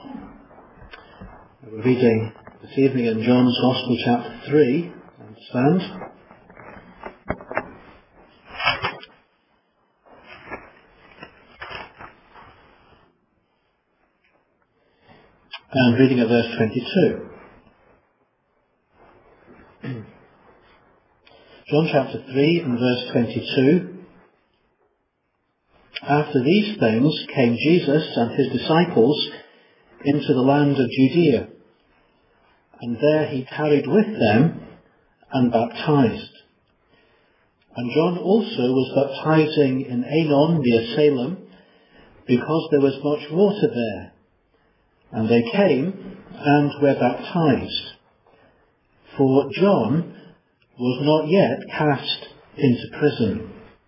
We're reading this evening in John's Gospel, chapter 3. Stand. And reading at verse 22. John chapter 3 and verse 22. After these things came Jesus and his disciples into the land of Judea, and there he tarried with them and baptized. And John also was baptizing in Aenon near Salem, because there was much water there. And they came and were baptized. For John was not yet cast into prison.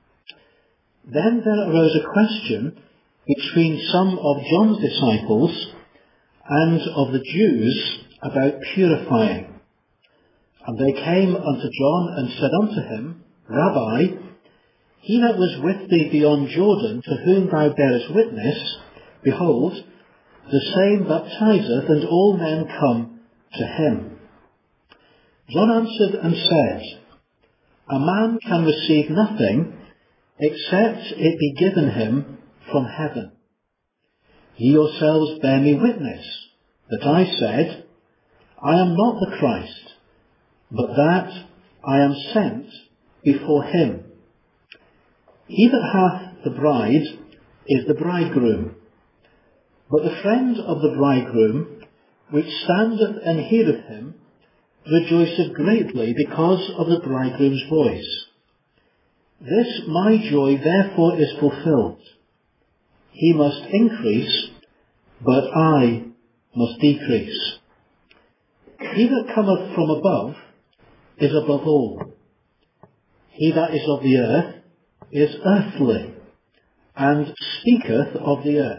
Then there arose a question between some of John's disciples and of the Jews about purifying. And they came unto John and said unto him, Rabbi, he that was with thee beyond Jordan, to whom thou bearest witness, behold, the same baptizeth, and all men come to him. John answered and said, A man can receive nothing except it be given him from heaven. Ye yourselves bear me witness that I said, I am not the Christ, but that I am sent before him. He that hath the bride is the bridegroom. But the friend of the bridegroom, which standeth and heareth him, rejoiceth greatly because of the bridegroom's voice. This my joy therefore is fulfilled. He must increase, but I must decrease. He that cometh from above is above all. He that is of the earth is earthly, and speaketh of the earth.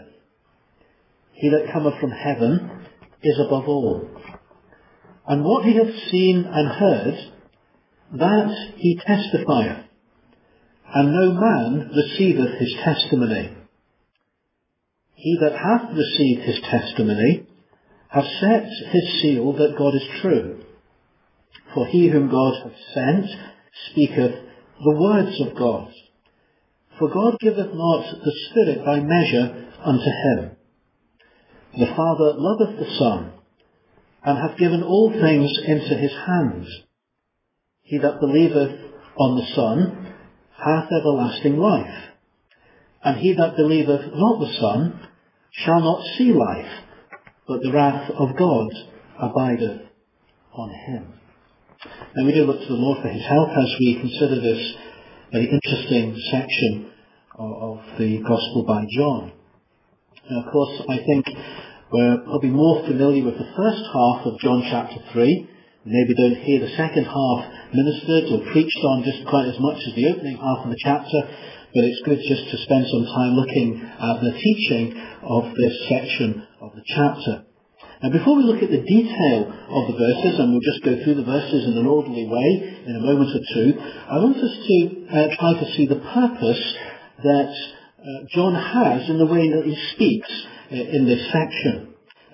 He that cometh from heaven is above all. And what he hath seen and heard, that he testifieth, and no man receiveth his testimony. He that hath received his testimony hath set his seal that God is true. For he whom God hath sent speaketh the words of God. For God giveth not the Spirit by measure unto him. The Father loveth the Son, and hath given all things into his hands. He that believeth on the Son hath everlasting life, and he that believeth not the Son shall not see life, but the wrath of God abideth on him. Now we do look to the Lord for his help as we consider this very interesting section of the Gospel by John. Now, of course, I think we're probably more familiar with the first half of John chapter 3. Maybe don't hear the second half ministered or preached on just quite as much as the opening half of the chapter, but it's good just to spend some time looking at the teaching of this section of the chapter. Now, before we look at the detail of the verses, and we'll just go through the verses in an orderly way in a moment or two, I want us to try to see the purpose that John has in the way that he speaks in this section.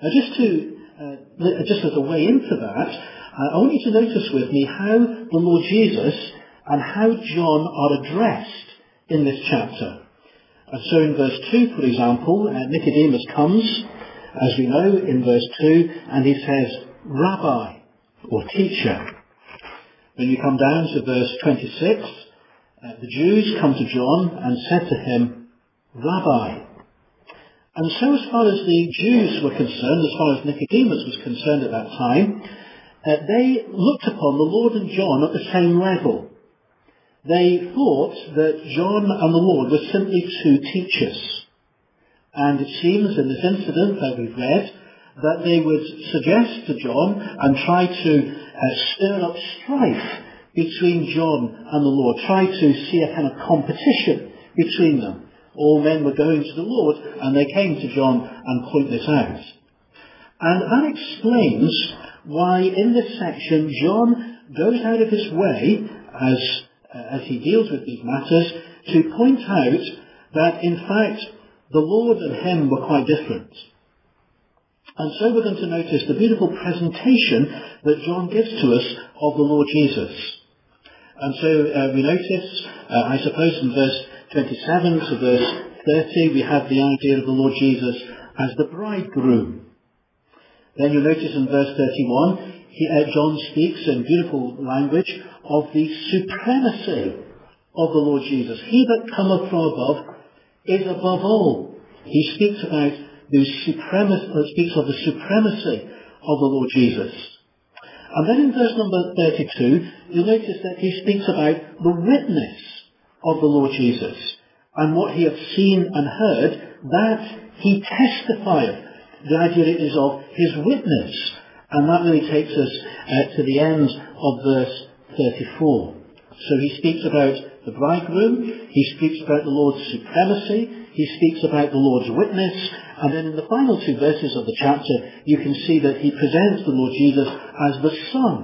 Now, just as a way into that, I want you to notice with me how the Lord Jesus and how John are addressed in this chapter. And so in verse 2, for example, Nicodemus comes, as we know, in verse 2, and he says, Rabbi, or teacher. When you come down to verse 26, the Jews come to John and said to him, Rabbi. And so as far as the Jews were concerned, as far as Nicodemus was concerned at that time, they looked upon the Lord and John at the same level. They thought that John and the Lord were simply two teachers. And it seems in this incident that we've read that they would suggest to John and try to stir up strife between John and the Lord, try to see a kind of competition between them. All men were going to the Lord, and they came to John and point this out. And that explains why in this section John goes out of his way, as he deals with these matters, to point out that in fact the Lord and him were quite different. And so we're going to notice the beautiful presentation that John gives to us of the Lord Jesus. And so we notice, I suppose in verse 27 to verse 30, we have the idea of the Lord Jesus as the bridegroom. Then you'll notice in verse 31, John speaks in beautiful language of the supremacy of the Lord Jesus. He that cometh from above is above all. He speaks about speaks of the supremacy of the Lord Jesus. And then in verse number 32, you'll notice that he speaks about the witness of the Lord Jesus. And what he hath seen and heard, that he testifieth. The idea is of his witness. And that really takes us to the end of verse 34. So he speaks about the bridegroom, he speaks about the Lord's supremacy, he speaks about the Lord's witness, and then in the final two verses of the chapter, you can see that he presents the Lord Jesus as the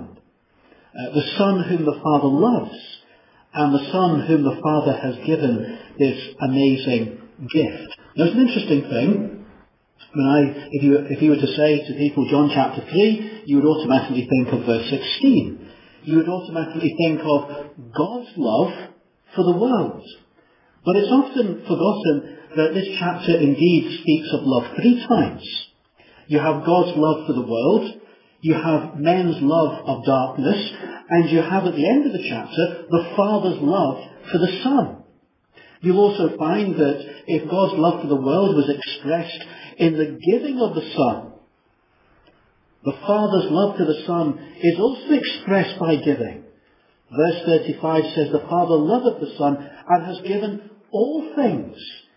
Son whom the Father loves, and the Son whom the Father has given this amazing gift. Now, it's an interesting thing. If you were to say to people John chapter 3, you would automatically think of verse 16. You would automatically think of God's love for the world. But it's often forgotten that this chapter indeed speaks of love three times. You have God's love for the world, you have men's love of darkness, and you have at the end of the chapter the Father's love for the Son. You'll also find that if God's love for the world was expressed in the giving of the Son, the Father's love to the Son is also expressed by giving. Verse 35 says, the Father loveth the Son and has given all things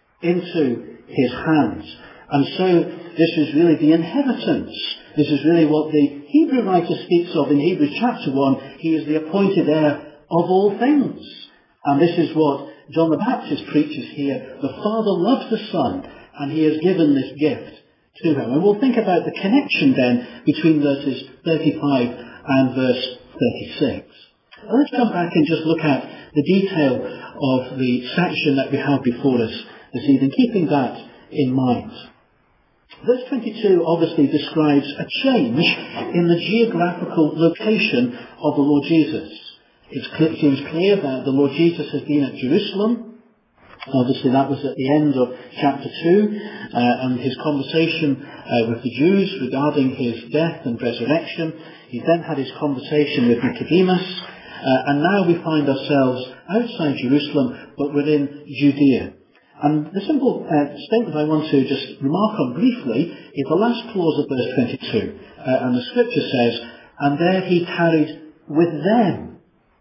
into his hands. And so this is really the inheritance. This is really what the Hebrew writer speaks of in Hebrews chapter 1. He is the appointed heir of all things. And this is what John the Baptist preaches here. The Father loves the Son, and he has given this gift to him. And we'll think about the connection then between verses 35 and verse 36. Let's come back and just look at the detail of the section that we have before us this evening, keeping that in mind. Verse 22 obviously describes a change in the geographical location of the Lord Jesus. It seems clear that the Lord Jesus has been at Jerusalem. Obviously that was at the end of chapter 2, and his conversation with the Jews regarding his death and resurrection. He then had his conversation with Nicodemus, and now we find ourselves outside Jerusalem, but within Judea. And the simple statement I want to just remark on briefly is the last clause of verse 22. And the scripture says, and there he tarried with them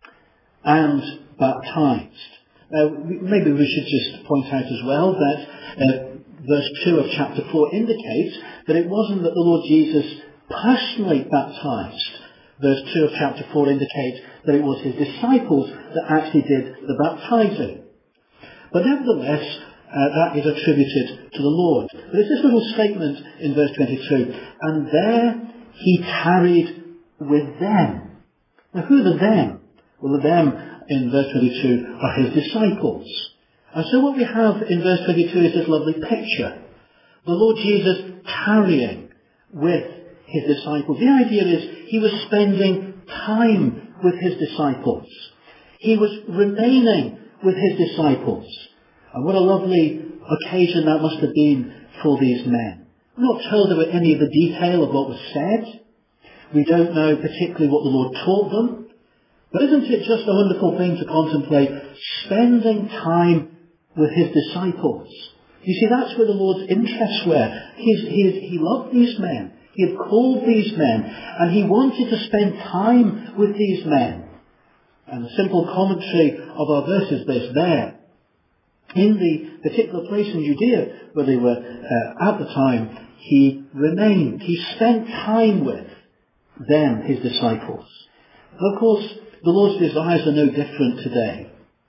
and baptized. Maybe we should just point out as well that verse 2 of chapter 4 indicates that it wasn't that the Lord Jesus personally baptized. Verse 2 of chapter 4 indicates that it was his disciples that actually did the baptizing. But nevertheless, that is attributed to the Lord. But it's this little statement in verse 22, and there he tarried with them. Now who are the them? Well, the them in verse 22 are his disciples. And so what we have in verse 22 is this lovely picture. The Lord Jesus tarrying with his disciples. The idea is he was spending time with his disciples. He was remaining with his disciples. And what a lovely occasion that must have been for these men. We're not told about any of the detail of what was said. We don't know particularly what the Lord taught them. But isn't it just a wonderful thing to contemplate spending time with his disciples? You see, that's where the Lord's interests were. He loved these men. He had called these men. And he wanted to spend time with these men. And the simple commentary of our verse is this there. In the particular place in Judea where they were at the time, he remained. He spent time with them, his disciples. But of course, the Lord's desires are no different today.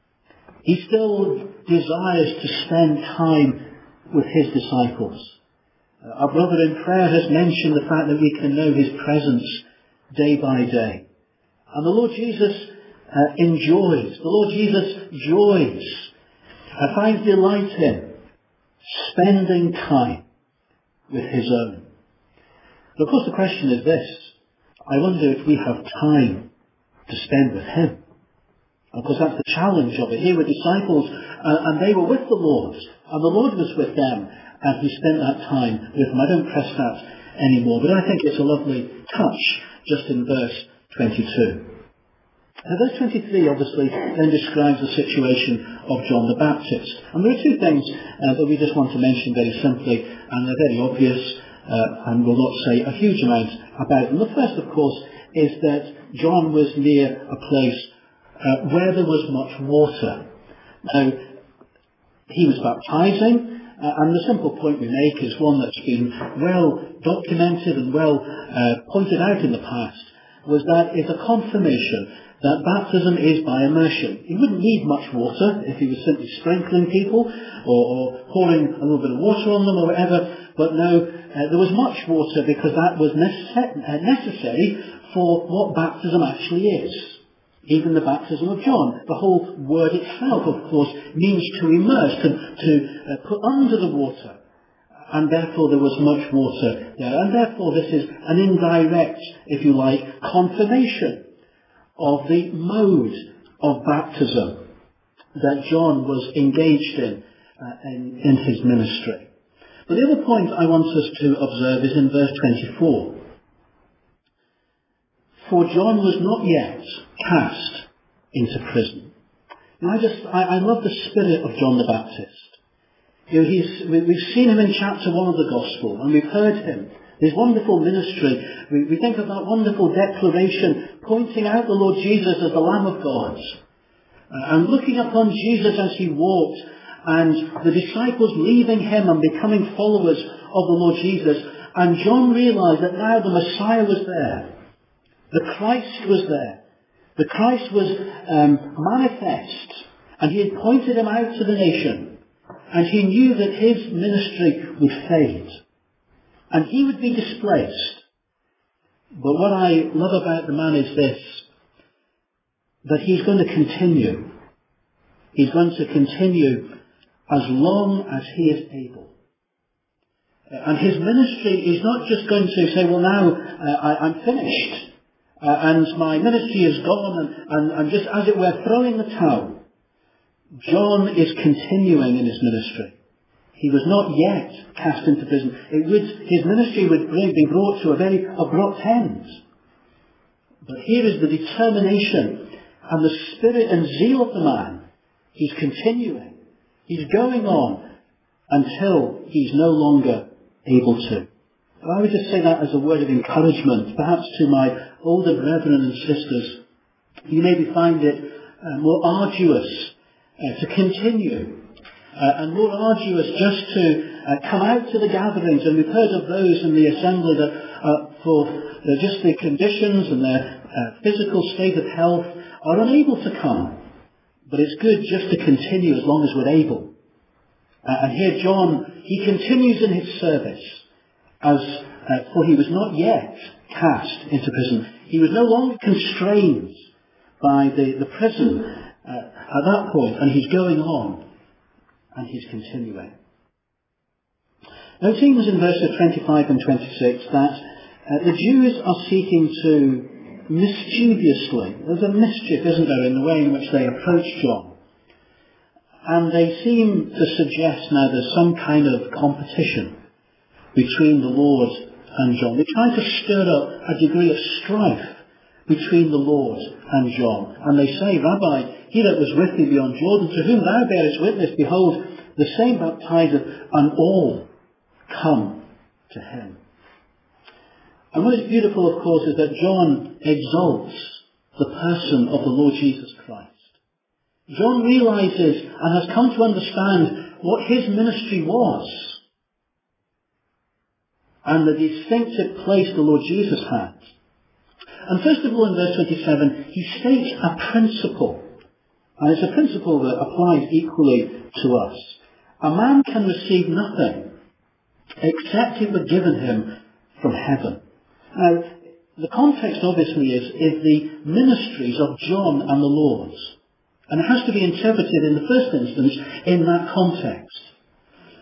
He still desires to spend time with his disciples. Our brother in prayer has mentioned the fact that we can know his presence day by day. And the Lord Jesus enjoys, the Lord Jesus joys, finds delight in spending time with his own. But of course the question is this: I wonder if we have time to spend with him. Of course that's the challenge of it. Here were disciples, and they were with the Lord, and the Lord was with them, and he spent that time with them. I don't press that anymore, but I think it's a lovely touch just in verse 22. Now, verse 23 obviously then describes the situation of John the Baptist. And there are two things that we just want to mention very simply, and they're very obvious, and will not say a huge amount about them. The first, of course, is that John was near a place where there was much water. Now, he was baptizing, and the simple point we make is one that's been well documented and well pointed out in the past, was that it's a confirmation that baptism is by immersion. He wouldn't need much water if he was simply sprinkling people or pouring a little bit of water on them or whatever. But no, there was much water because that was necessary for what baptism actually is. Even the baptism of John. The whole word itself, of course, means to immerse, to put under the water. And therefore there was much water there. And therefore this is an indirect, if you like, confirmation of the mode of baptism that John was engaged in his ministry. But the other point I want us to observe is in verse 24. For John was not yet cast into prison. And I love the spirit of John the Baptist. You know, we've seen him in chapter 1 of the Gospel, and we've heard him. His wonderful ministry. We think of that wonderful declaration pointing out the Lord Jesus as the Lamb of God. And looking upon Jesus as he walked, and the disciples leaving him and becoming followers of the Lord Jesus. And John realized that now the Messiah was there. The Christ was there. The Christ was manifest. And he had pointed him out to the nation. And he knew that his ministry would fade. And he would be displaced. But what I love about the man is this, that he's going to continue. He's going to continue as long as he is able. And his ministry is not just going to say, well now I'm finished. And my ministry is gone and I'm just, as it were, throwing the towel. John is continuing in his ministry. He was not yet cast into prison. His ministry would be brought to a very abrupt end. But here is the determination and the spirit and zeal of the man. He's continuing. He's going on until he's no longer able to. But I would just say that as a word of encouragement, perhaps to my older brethren and sisters. You maybe find it more arduous to continue. And more arduous just to come out to the gatherings. And we've heard of those in the assembly that for just the conditions and their physical state of health are unable to come. But it's good just to continue as long as we're able. And here John, he continues in his service for he was not yet cast into prison. He was no longer constrained by the prison at that point, and he's going on. And he's continuing. Now it seems in verses 25 and 26 that the Jews are seeking to mischievously, there's a mischief, isn't there, in the way in which they approach John. And they seem to suggest now there's some kind of competition between the Lord and John. They try to stir up a degree of strife between the Lord and John. And they say, Rabbi, he that was with thee beyond Jordan, to whom thou bearest witness, behold, the same baptizeth, and all come to him. And what is beautiful, of course, is that John exalts the person of the Lord Jesus Christ. John realizes and has come to understand what his ministry was, and the distinctive place the Lord Jesus had. And first of all, in verse 27, he states a principle. And it's a principle that applies equally to us. A man can receive nothing except it were given him from heaven. Now, the context obviously is the ministries of John and the Lord's. And it has to be interpreted in the first instance in that context.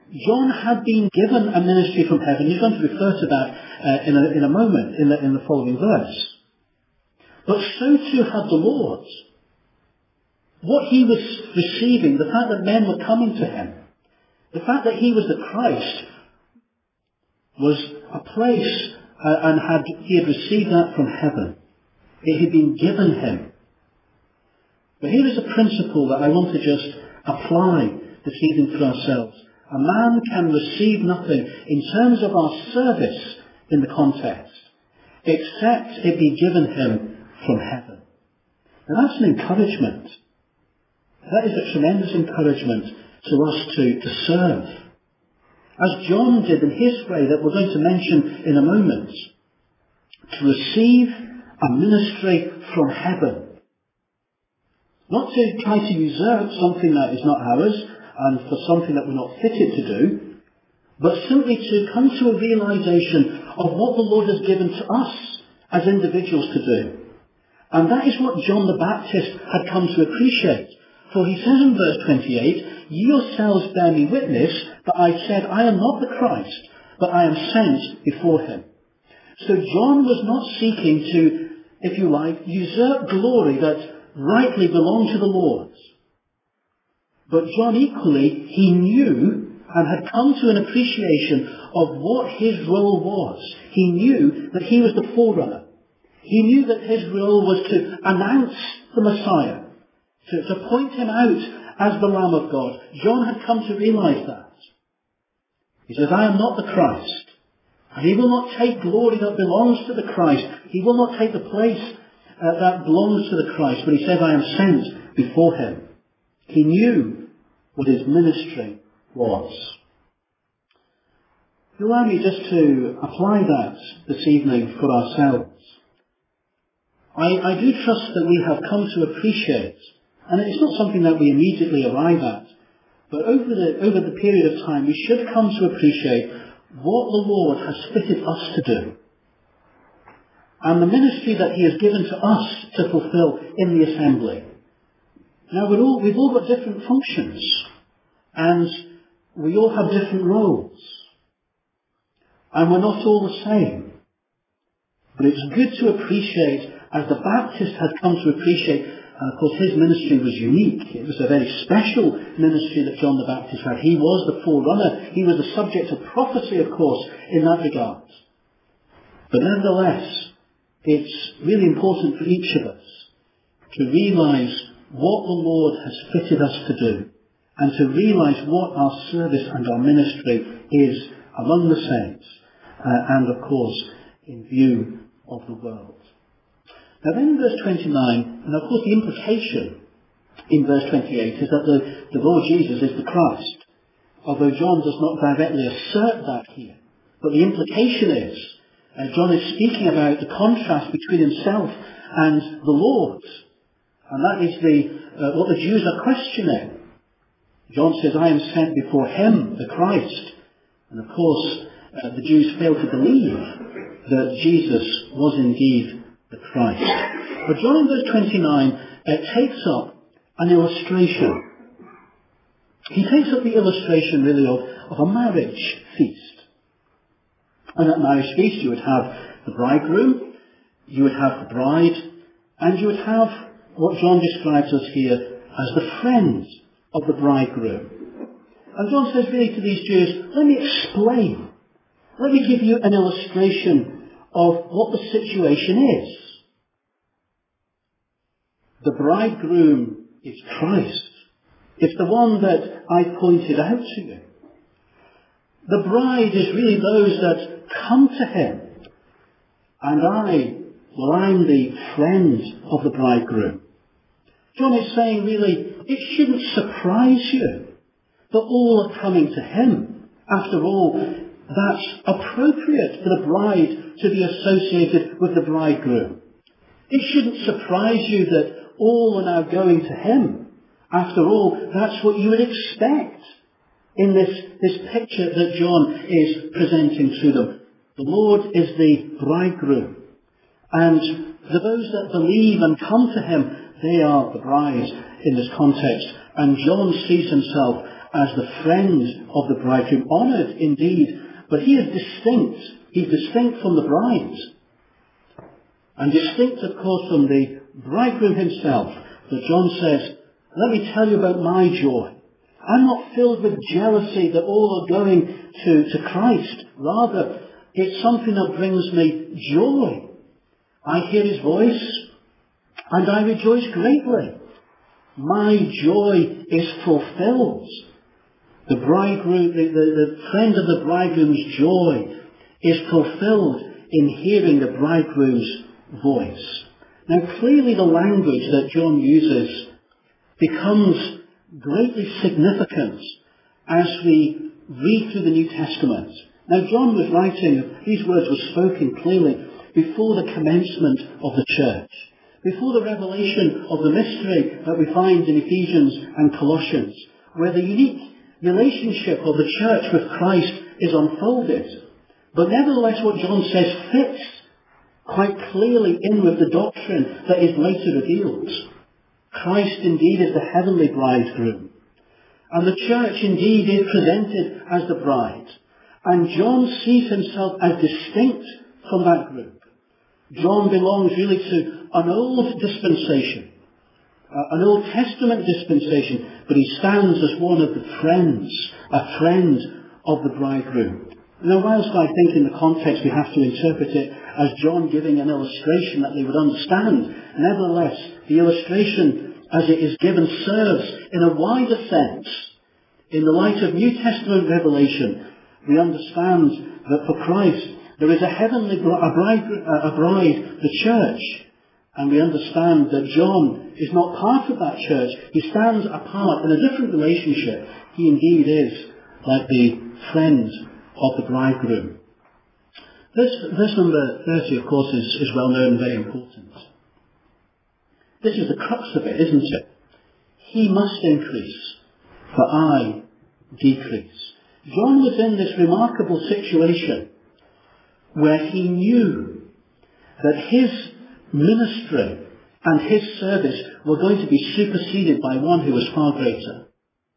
John had been given a ministry from heaven. He's going to refer to that in a moment in the following verse. But so too had the Lord. What he was receiving, the fact that men were coming to him, the fact that he was the Christ, was a place, and he had received that from heaven. It had been given him. But here is a principle that I want to just apply this evening to ourselves. A man can receive nothing in terms of our service in the context, except it be given him from heaven. And that's an encouragement. That is a tremendous encouragement to us to serve. As John did in his way that we're going to mention in a moment, to receive a ministry from heaven. Not to try to usurp something that is not ours and for something that we're not fitted to do, but simply to come to a realization of what the Lord has given to us as individuals to do. And that is what John the Baptist had come to appreciate. For he says in verse 28, "Ye yourselves bear me witness that I said, I am not the Christ, but I am sent before him." So John was not seeking to, if you like, usurp glory that rightly belonged to the Lord. But John equally, he knew and had come to an appreciation of what his role was. He knew that he was the forerunner. He knew that his role was to announce the Messiah, to point him out as the Lamb of God. John had come to realize that. He says, "I am not the Christ." And he will not take glory that belongs to the Christ. He will not take the place that belongs to the Christ. But he says, "I am sent before him." He knew what his ministry was. Allow me just to apply that this evening for ourselves. I do trust that we have come to appreciate, and it's not something that we immediately arrive at, but over the period of time we should come to appreciate what the Lord has fitted us to do. And the ministry that he has given to us to fulfill in the assembly. Now we've all got different functions, and we all have different roles. And we're not all the same. But it's good to appreciate, as the Baptist had come to appreciate, and of course his ministry was unique. It was a very special ministry that John the Baptist had. He was the forerunner. He was the subject of prophecy, of course, in that regard. But nevertheless, it's really important for each of us to realize what the Lord has fitted us to do, and to realize what our service and our ministry is among the saints, and of course in view of the world. Now then in verse 29, and of course the implication in verse 28 is that the Lord Jesus is the Christ, although John does not directly assert that here. But the implication is, John is speaking about the contrast between himself and the Lord. And that is what the Jews are questioning. John says, "I am sent before him, the Christ." And of course, the Jews failed to believe that Jesus was indeed the Christ. But John in verse 29 takes up an illustration. He takes up the illustration really of a marriage feast. And at marriage feast you would have the bridegroom, you would have the bride, and you would have what John describes us here as the friends of the bridegroom. And John says really to these Jews, let me explain. Let me give you an illustration of what the situation is. The bridegroom is Christ. It's the one that I pointed out to you. The bride is really those that come to him. And I'm the friend of the bridegroom. John is saying really, it shouldn't surprise you that all are coming to him. After all, that's appropriate for the bride to be associated with the bridegroom. It shouldn't surprise you that all are now going to him. After all, that's what you would expect in this picture that John is presenting to them. The Lord is the bridegroom. And those that believe and come to him, they are the bride in this context. And John sees himself as the friend of the bridegroom, honoured indeed, but he is distinct. He's distinct from the bride. And distinct, of course, from the bridegroom himself. That John says, let me tell you about my joy. I'm not filled with jealousy that all are going to Christ. Rather, it's something that brings me joy. I hear his voice and I rejoice greatly. My joy is fulfilled. The bridegroom, the friend of the bridegroom's joy is fulfilled in hearing the bridegroom's voice. Now clearly the language that John uses becomes greatly significant as we read through the New Testament. Now John was writing, these words were spoken clearly before the commencement of the church, before the revelation of the mystery that we find in Ephesians and Colossians, where the unique relationship of the church with Christ is unfolded. But nevertheless what John says fits quite clearly in with the doctrine that is later revealed. Christ indeed is the heavenly bridegroom. And the church indeed is presented as the bride. And John sees himself as distinct from that group. John belongs really to an old dispensation, an Old Testament dispensation, but he stands as one of the friends, a friend of the bridegroom. Now, whilst I think in the context we have to interpret it as John giving an illustration that they would understand, nevertheless, the illustration as it is given serves in a wider sense. In the light of New Testament revelation, we understand that for Christ there is a heavenly bride, the church, and we understand that John is not part of that church. He stands apart in a different relationship. He indeed is like the friend of the bridegroom. Verse number 30, of course, is well known and very important. This is the crux of it, isn't it? He must increase, for I decrease. John was in this remarkable situation where he knew that his ministry and his service were going to be superseded by one who was far greater.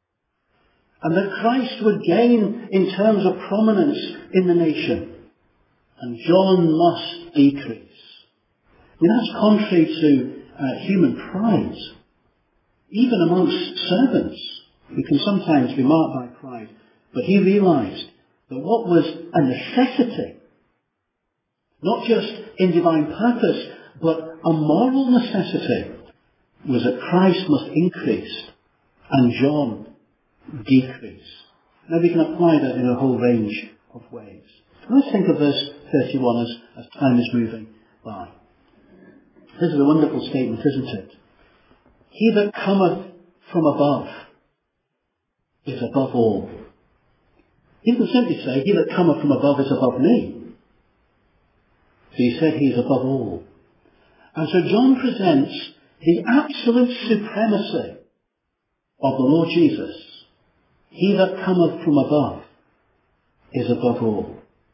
And that Christ would gain in terms of prominence in the nation. And John must decrease. That's contrary to human pride. Even amongst servants, who can sometimes be marked by pride. But he realized that what was a necessity, not just in divine purpose, but a moral necessity, was that Christ must increase and John decrease. Now we can apply that in a whole range of ways. Let's think of verse 31 as time is moving by. This is a wonderful statement, isn't it? He that cometh from above is above all. He doesn't simply say, he that cometh from above is above me. So he said he is above all. And so John presents the absolute supremacy of the Lord Jesus. He that cometh from above is above all.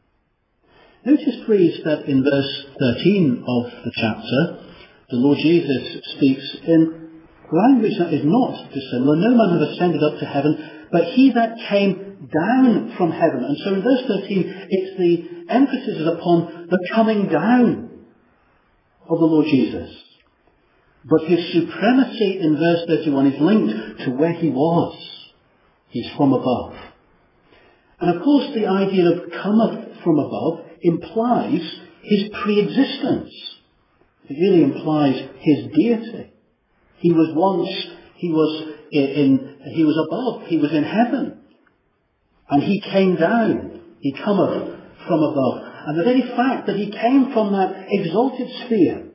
Notice please that in verse 13 of the chapter, the Lord Jesus speaks in language that is not dissimilar. No man hath ascended up to heaven, but he that came down from heaven. And so in verse 13, it's the emphasis is upon the coming down of the Lord Jesus. But his supremacy in verse 31 is linked to where he was. He's from above. And of course the idea of cometh from above implies his pre-existence. It really implies his deity. He was above, he was in heaven. And he came down. He cometh from above. And the very fact that he came from that exalted sphere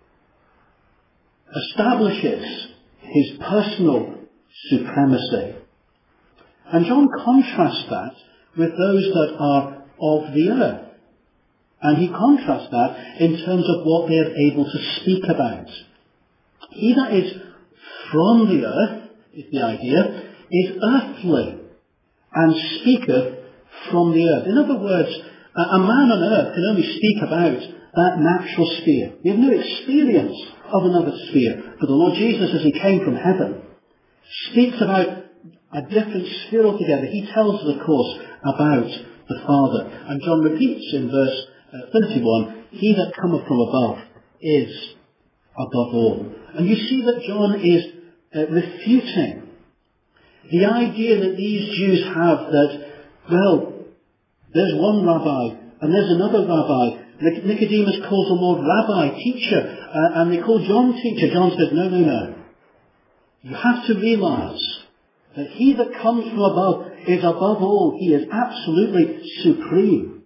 establishes his personal supremacy. And John contrasts that with those that are of the earth. And he contrasts that in terms of what they are able to speak about. He that is from the earth, is the idea, is earthly and speaketh from the earth. In other words, a man on earth can only speak about that natural sphere. We have no experience of another sphere. But the Lord Jesus, as he came from heaven, speaks about a different sphere altogether. He tells us, of course, about the Father. And John repeats in verse 31, he that cometh from above is above all. And you see that John is refuting the idea that these Jews have that, well, there's one rabbi and there's another rabbi. Nicodemus calls the Lord rabbi, teacher, and they call John teacher. John says, no. You have to realize that he that comes from above is above all. He is absolutely supreme.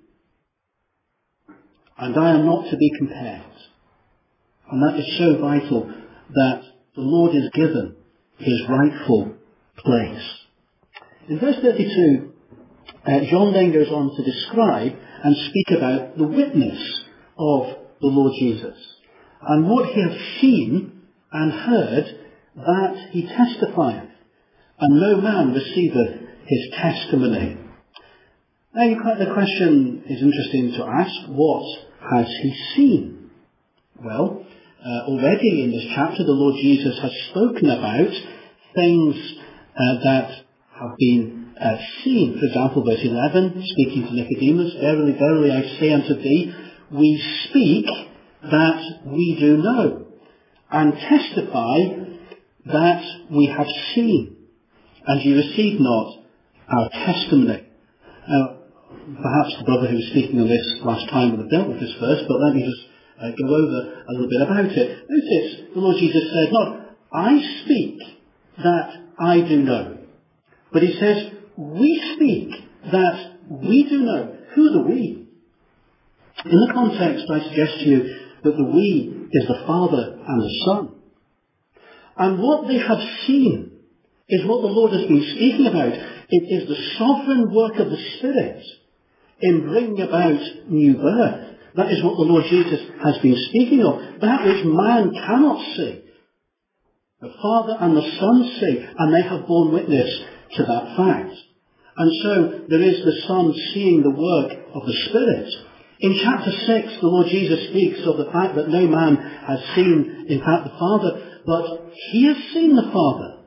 And I am not to be compared. And that is so vital that the Lord is given his rightful place. In verse 32, John then goes on to describe and speak about the witness of the Lord Jesus. And what he hath seen and heard, that he testifieth, and no man receiveth his testimony. Now the question is interesting to ask, what has he seen? Well, already in this chapter the Lord Jesus has spoken about things that have been seen. For example, verse 11, speaking to Nicodemus, verily, verily, I say unto thee, we speak that we do know, and testify that we have seen, and ye receive not our testimony. Now, perhaps the brother who was speaking on this last time would have dealt with this verse, but let me just go over a little bit about it. Notice, the Lord Jesus said, not, I speak that I do know, but he says, we speak that we do know. Who are the we? In the context, I suggest to you that the we is the Father and the Son. And what they have seen is what the Lord has been speaking about. It is the sovereign work of the Spirit in bringing about new birth. That is what the Lord Jesus has been speaking of. That which man cannot see. The Father and the Son see, and they have borne witness to that fact. And so there is the Son seeing the work of the Spirit. In chapter 6, the Lord Jesus speaks of the fact that no man has seen, in fact, the Father, but he has seen the Father.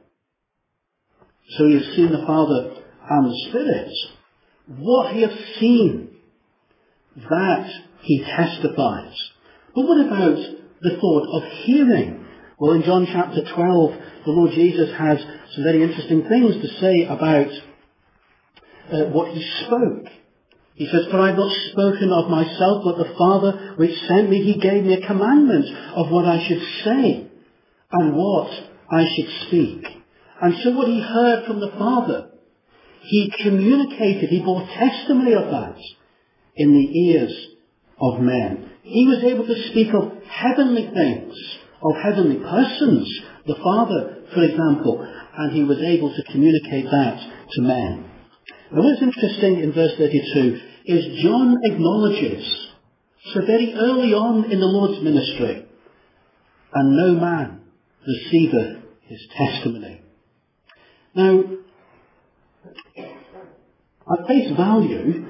So he has seen the Father and the Spirit. What he has seen, that he testifies. But what about the thought of hearing? Well, in John chapter 12, the Lord Jesus has some very interesting things to say about what he spoke. He says, for I have not spoken of myself, but the Father which sent me, he gave me a commandment of what I should say and what I should speak. And so what he heard from the Father, he communicated, he bore testimony of that in the ears of men. He was able to speak of heavenly things, of heavenly persons, the Father, for example, and he was able to communicate that to men. Now what's interesting in verse 32 is John acknowledges, so very early on in the Lord's ministry, and no man receiveth his testimony. Now, at face value,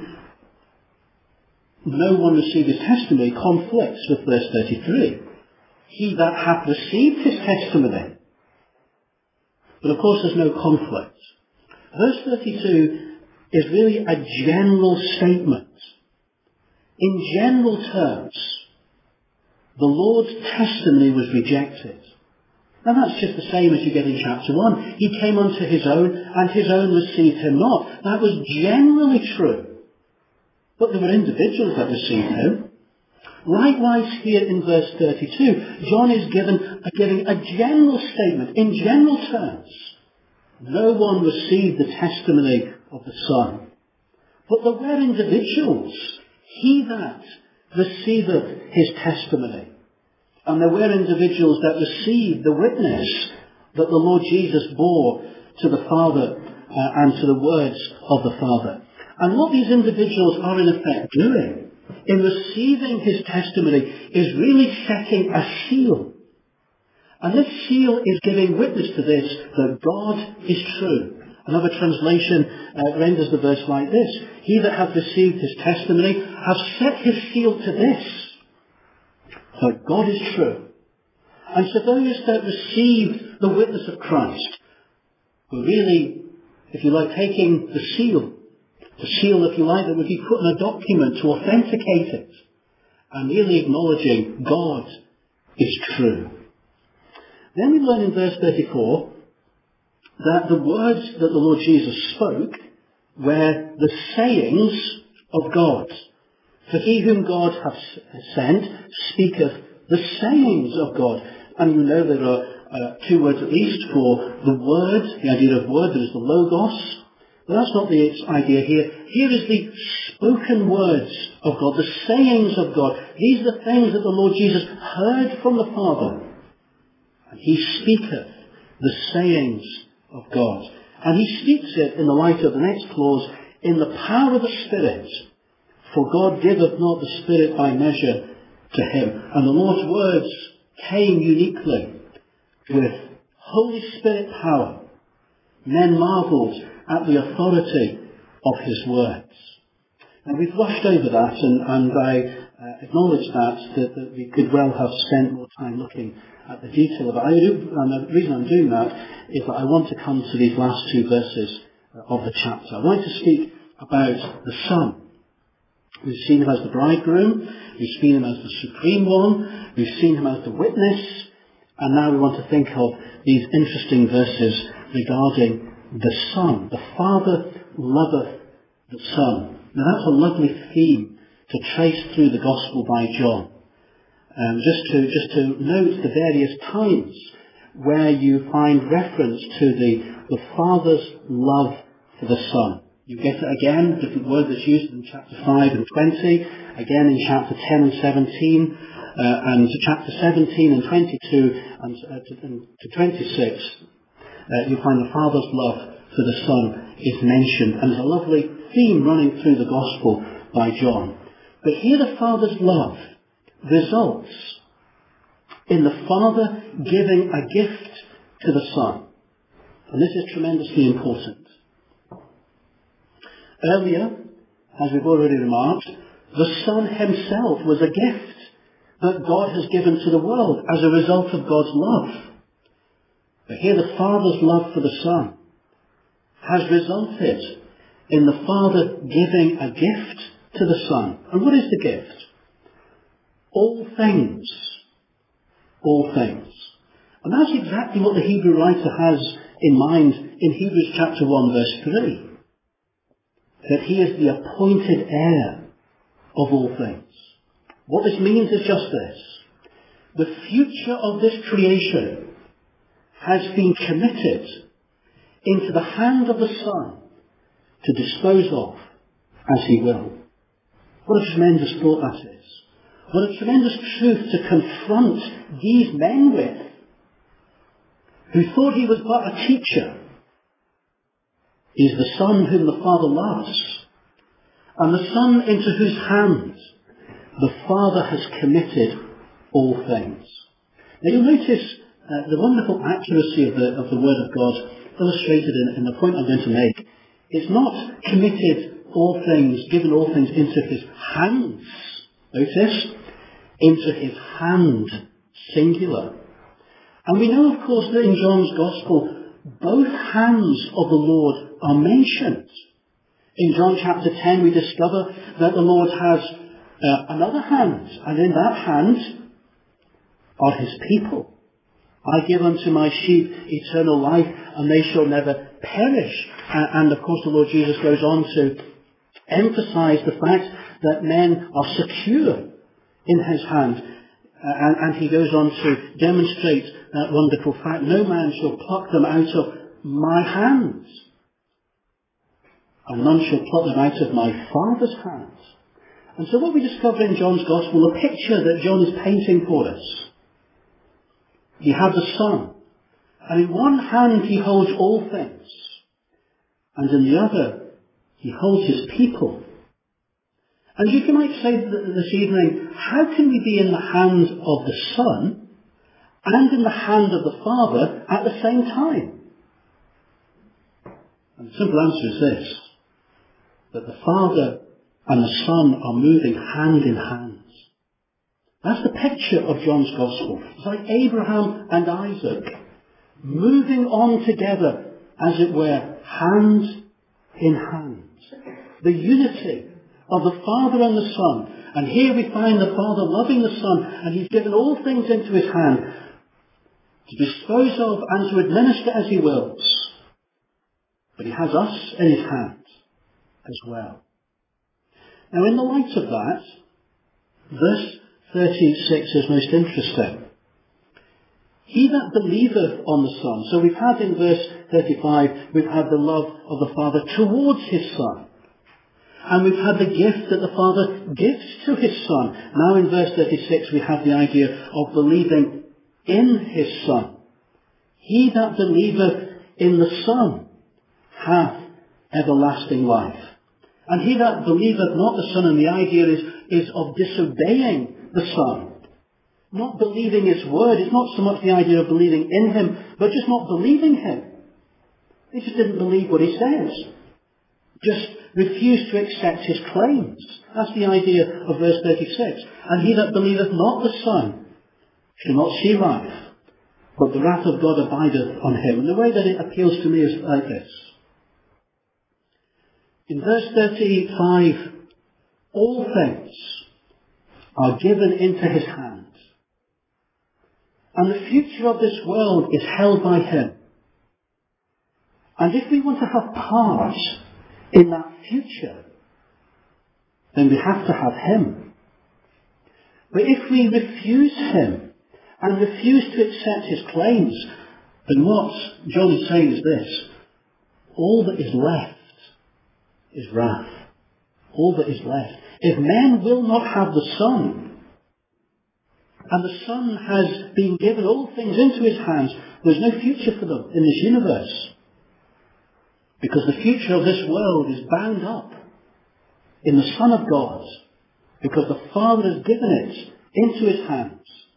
no one received his testimony conflicts with verse 33. He that hath received his testimony. But of course there's no conflict. Verse 32 is really a general statement. In general terms, the Lord's testimony was rejected. Now that's just the same as you get in chapter 1. He came unto his own, and his own received him not. That was generally true. But there were individuals that received him. Likewise here in verse 32, John is giving a general statement. In general terms, no one received the testimony of the Son. But there were individuals. He that receiveth his testimony. And there were individuals that received the witness that the Lord Jesus bore to the Father and to the words of the Father. And what these individuals are in effect doing in receiving his testimony is really setting a seal. And this seal is giving witness to this, that God is true. Another translation renders the verse like this. He that hath received his testimony hath set his seal to this, that God is true. And so those that received the witness of Christ were really if you like, taking the seal, if you like, that would be put in a document to authenticate it, and really acknowledging God is true. Then we learn in verse 34 that the words that the Lord Jesus spoke were the sayings of God. For he whom God hath sent speaketh the sayings of God. And you know there are two words at least for the word, the idea of word, there is the logos. But that's not the idea here. Here is the spoken words of God, the sayings of God. These are the things that the Lord Jesus heard from the Father. And he speaketh the sayings of God. And he speaks it in the light of the next clause, in the power of the Spirit. For God giveth not the Spirit by measure to him. And the Lord's words came uniquely with Holy Spirit power. Men marvelled at the authority of his words. And we've rushed over that, and I acknowledge that we could well have spent more time looking at the detail of it. And the reason I'm doing that is that I want to come to these last two verses of the chapter. I want to speak about the Son. We've seen him as the bridegroom, we've seen him as the supreme one, we've seen him as the witness, and now we want to think of these interesting verses regarding the Son. The Father loveth the Son. Now that's a lovely theme to trace through the Gospel by John. Just to note the various times where you find reference to the Father's love for the Son. You get it again, different word that's used in chapter 5 and 20, again in chapter 10 and 17, and chapter 17 and 22 and to 26. You find the Father's love for the Son is mentioned, and there's a lovely theme running through the Gospel by John. But here the Father's love results in the Father giving a gift to the Son. And this is tremendously important. Earlier, as we've already remarked, the Son himself was a gift that God has given to the world as a result of God's love. But here the Father's love for the Son has resulted in the Father giving a gift to the Son. And what is the gift? All things. All things. And that's exactly what the Hebrew writer has in mind in Hebrews chapter 1 verse 3. That he is the appointed heir of all things. What this means is just this. The future of this creation has been committed into the hand of the Son to dispose of as he will. What a tremendous thought that is. What a tremendous truth to confront these men with, who thought he was but a teacher. He's the Son whom the Father loves, and the Son into whose hands the Father has committed all things. Now you'll notice the wonderful accuracy of the Word of God illustrated in the point I'm going to make. It's not committed all things, given all things into his hands. Notice, into his hand, singular. And we know, of course, that in John's Gospel, both hands of the Lord are mentioned. In John chapter 10 we discover that the Lord has another hand, and in that hand are his people. I give unto my sheep eternal life, and they shall never perish. And of course the Lord Jesus goes on to emphasize the fact that men are secure in his hand. And he goes on to demonstrate that wonderful fact. No man shall pluck them out of my hands, and none shall pluck them out of my Father's hands. And so what we discover in John's Gospel, a picture that John is painting for us. You have the Son, and in one hand he holds all things, and in the other he holds his people. And you might say this evening, how can we be in the hand of the Son and in the hand of the Father at the same time? And the simple answer is this, that the Father and the Son are moving hand in hand. That's the picture of John's Gospel. It's like Abraham and Isaac moving on together as it were, hand in hand. The unity of the Father and the Son. And here we find the Father loving the Son, and he's given all things into his hand to dispose of and to administer as he wills. But he has us in his hand as well. Now, in the light of that, verse 36 is most interesting. He that believeth on the Son. So we've had in verse 35, we've had the love of the Father towards his Son. And we've had the gift that the Father gives to his Son. Now in verse 36 we have the idea of believing in his Son. He that believeth in the Son hath everlasting life. And he that believeth not the Son, and the idea is of disobeying the Son. Not believing his word. It's not so much the idea of believing in him, but just not believing him. He just didn't believe what he says. Just refused to accept his claims. That's the idea of verse 36. And he that believeth not the Son shall not see life, but the wrath of God abideth on him. And the way that it appeals to me is like this. In verse 35, all things are given into his hand. And the future of this world is held by him. And if we want to have part in that future, then we have to have him. But if we refuse him and refuse to accept his claims, then what John is saying is this: all that is left is wrath. All that is left. If men will not have the Son, and the Son has been given all things into his hands, there's no future for them in this universe. Because the future of this world is bound up in the Son of God. Because the Father has given it into his hands.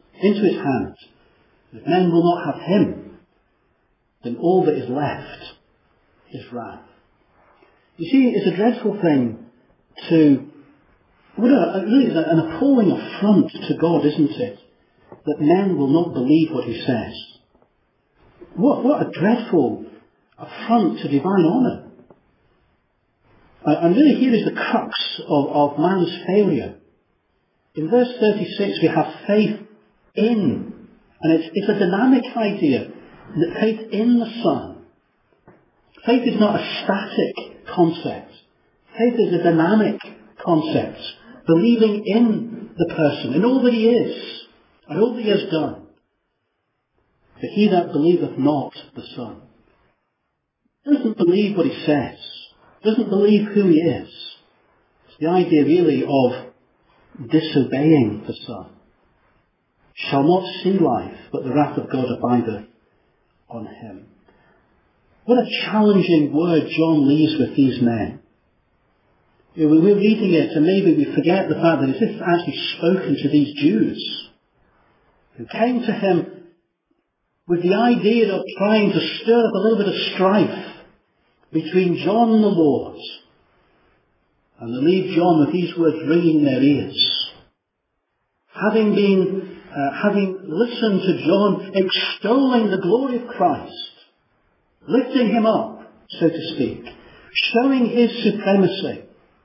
If men will not have him, then all that is left is wrath. You see, it's a dreadful thing to, really an appalling affront to God, isn't it? That men will not believe what he says. What a dreadful affront to divine honour. And really here is the crux of man's failure. In verse 36 we have faith in, and it's a dynamic idea, that faith in the Son. Faith is not a static concept. Faith is a dynamic concept. Believing in the person, in all that he is, and all that he has done. But he that believeth not the Son doesn't believe what he says, doesn't believe who he is. It's the idea really of disobeying the Son. Shall not see life, but the wrath of God abideth on him. What a challenging word John leaves with these men. We're reading it and maybe we forget the fact that this is actually spoken to these Jews who came to him with the idea of trying to stir up a little bit of strife between John and the Lord. And they leave John with these words ringing in their ears. Having listened to John extolling the glory of Christ, lifting him up, so to speak, showing his supremacy,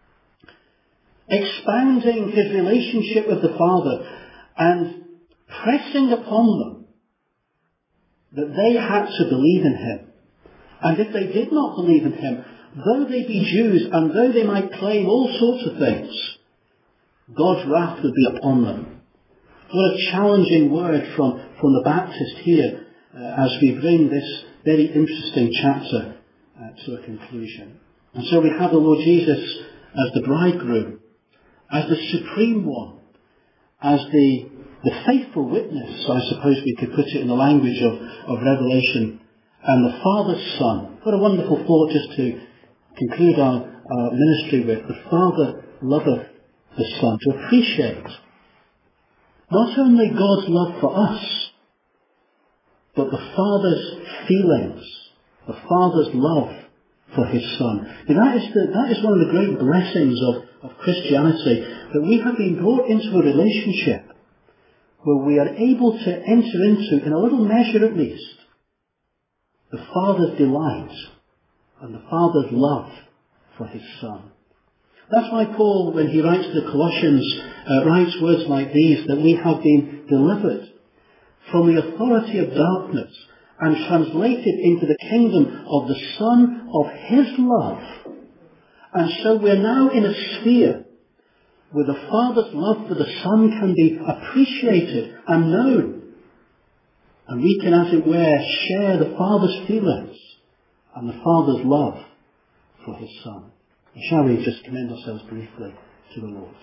expounding his relationship with the Father, and pressing upon them that they had to believe in him. And if they did not believe in him, though they be Jews and though they might claim all sorts of things, God's wrath would be upon them. What a challenging word from the Baptist here as we bring this very interesting chapter to a conclusion. And so we have the Lord Jesus as the bridegroom, as the supreme one, as the faithful witness, I suppose we could put it in the language of Revelation, and the Father's Son. What a wonderful thought just to conclude our ministry with. The Father loveth the Son. To appreciate not only God's love for us, but the Father's feelings, the Father's love for his Son. And that is one of the great blessings of Christianity, that we have been brought into a relationship where we are able to enter into, in a little measure at least, the Father's delight and the Father's love for his Son. That's why Paul, when he writes to the Colossians, writes words like these, that we have been delivered from the authority of darkness and translated into the kingdom of the Son of his love. And so we're now in a sphere where the Father's love for the Son can be appreciated and known. And we can, as it were, share the Father's feelings and the Father's love for his Son. Shall we just commend ourselves briefly to the Lord?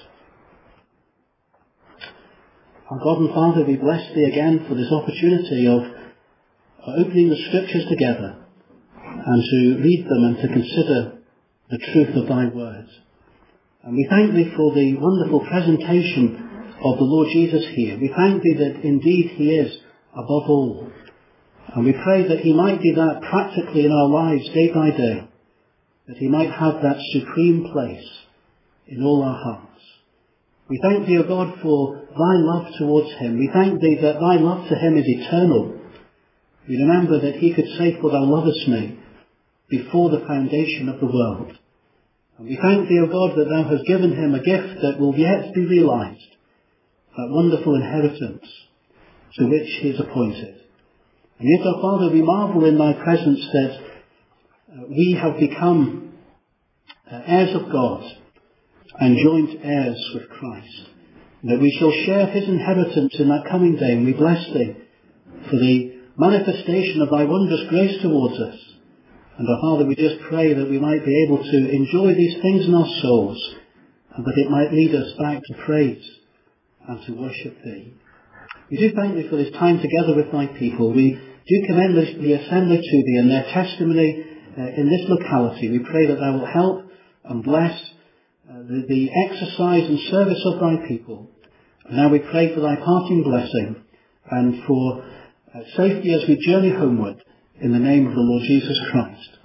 Our God and Father, we bless thee again for this opportunity of opening the Scriptures together and to read them and to consider the truth of thy words. And we thank thee for the wonderful presentation of the Lord Jesus here. We thank thee that indeed he is above all. And we pray that he might be that practically in our lives day by day, that he might have that supreme place in all our hearts. We thank thee, O God, for thy love towards him. We thank thee that thy love to him is eternal. We remember that he could say, for thou lovest me, before the foundation of the world. And we thank thee, O God, that thou hast given him a gift that will yet be realized, that wonderful inheritance to which he is appointed. And yet, O Father, we marvel in thy presence that we have become heirs of God and joint heirs with Christ, that we shall share his inheritance in that coming day. And we bless thee for the manifestation of thy wondrous grace towards us. And our Father, we just pray that we might be able to enjoy these things in our souls, and that it might lead us back to praise and to worship thee. We do thank thee for this time together with thy people. We do commend the assembly to thee and their testimony in this locality. We pray that thou will help and bless the exercise and service of thy people. And now we pray for thy parting blessing and for safety as we journey homeward in the name of the Lord Jesus Christ.